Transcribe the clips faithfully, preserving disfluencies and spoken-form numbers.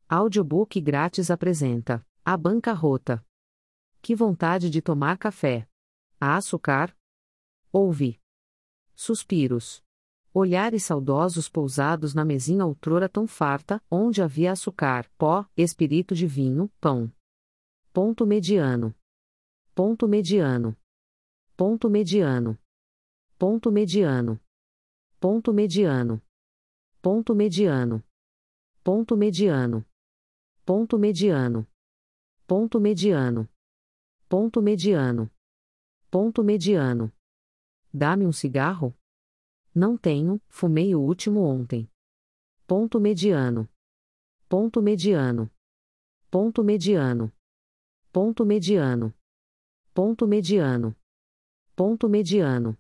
Audiobook grátis apresenta A Bancarrota. Que vontade de tomar café. Há açúcar? Ouve. Suspiros. Olhares saudosos pousados na mesinha outrora tão farta, onde havia açúcar, pó, espírito de vinho, pão. Ponto mediano. Ponto mediano. Ponto mediano. Ponto mediano. Ponto mediano. Ponto mediano. Ponto mediano. Ponto mediano. Ponto mediano. Ponto mediano. Ponto mediano. Dá-me um cigarro? Não tenho, fumei o último ontem. Ponto mediano. Ponto mediano. Ponto mediano. Ponto mediano. Ponto mediano. Ponto mediano.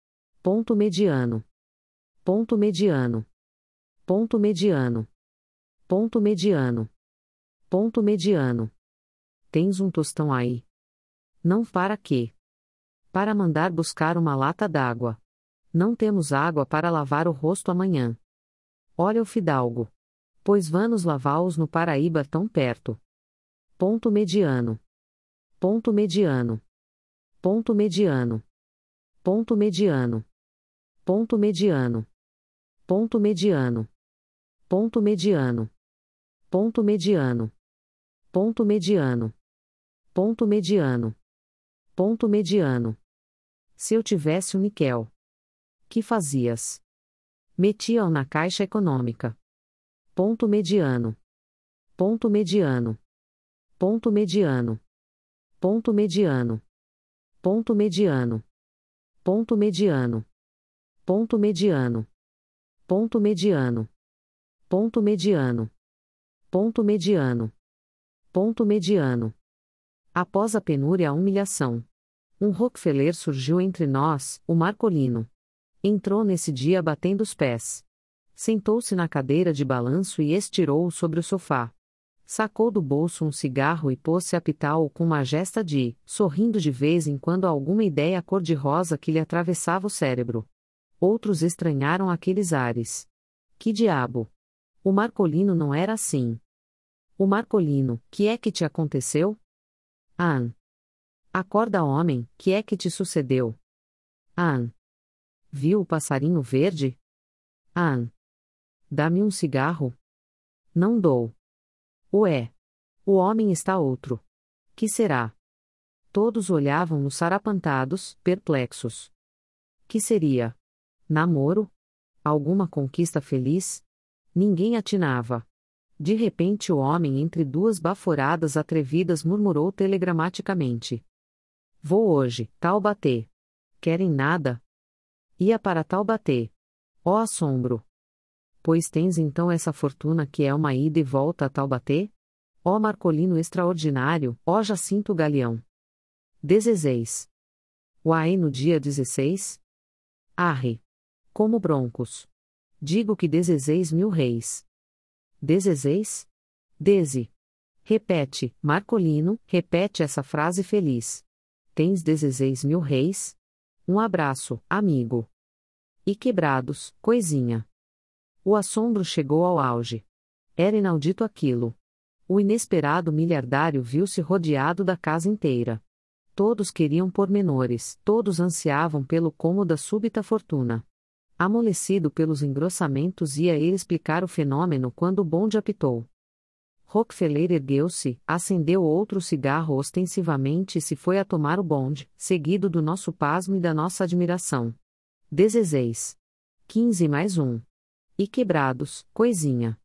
Ponto mediano. Ponto mediano. Ponto mediano. Ponto mediano. Ponto mediano. Tens um tostão aí? Não, para quê? Para mandar buscar uma lata d'água. Não temos água para lavar o rosto amanhã. Olha o fidalgo. Pois vamos lavá-los no Paraíba tão perto. Ponto mediano. Ponto mediano. Ponto mediano. Ponto mediano. Ponto mediano. Ponto mediano. Ponto mediano. Ponto mediano. Ponto mediano. Ponto mediano. Ponto mediano. Se eu tivesse um níquel. Que fazias? Metia-o na Caixa Econômica. Ponto mediano. Ponto mediano. Ponto mediano. Ponto mediano. Ponto mediano. Ponto mediano. Ponto mediano. Ponto mediano. Ponto mediano. Ponto mediano. Ponto mediano. Após a penúria a humilhação. Um Rockefeller surgiu entre nós, o Marcolino. Entrou nesse dia batendo os pés. Sentou-se na cadeira de balanço e estirou-o sobre o sofá. Sacou do bolso um cigarro e pôs-se a pitá-lo com uma gesta de, sorrindo de vez em quando a alguma ideia cor-de-rosa que lhe atravessava o cérebro. Outros estranharam aqueles ares. Que diabo! O Marcolino não era assim. O Marcolino, que é que te aconteceu? Ann. Acorda, homem, que é que te sucedeu? Ann. Viu o passarinho verde? Ann. Dá-me um cigarro? Não dou. Ué. O homem está outro. Que será? Todos olhavam-no sarapantados, perplexos. Que seria? Namoro? Alguma conquista feliz? Ninguém atinava. De repente o homem entre duas baforadas atrevidas murmurou telegramaticamente. Vou hoje, Taubaté. Querem nada? Ia para Taubaté. Ó assombro! Pois tens então essa fortuna que é uma ida e volta a Taubaté? Ó Marcolino extraordinário, ó Jacinto Galeão! Dezesseis. Uai no dia dezesseis? Arre! Como broncos! Digo que dezesseis mil réis. Dezesseis? Deze. Repete, Marcolino, repete essa frase feliz. Tens dezesseis mil réis? Um abraço, amigo. E quebrados, coisinha. O assombro chegou ao auge. Era inaudito aquilo. O inesperado miliardário viu-se rodeado da casa inteira. Todos queriam pormenores, todos ansiavam pelo como da súbita fortuna. Amolecido pelos engrossamentos, ia ele explicar o fenômeno quando o bonde apitou. Rockefeller ergueu-se, acendeu outro cigarro ostensivamente e se foi a tomar o bonde, seguido do nosso pasmo e da nossa admiração. Dezesseis. Quinze mais um. E quebrados, coisinha.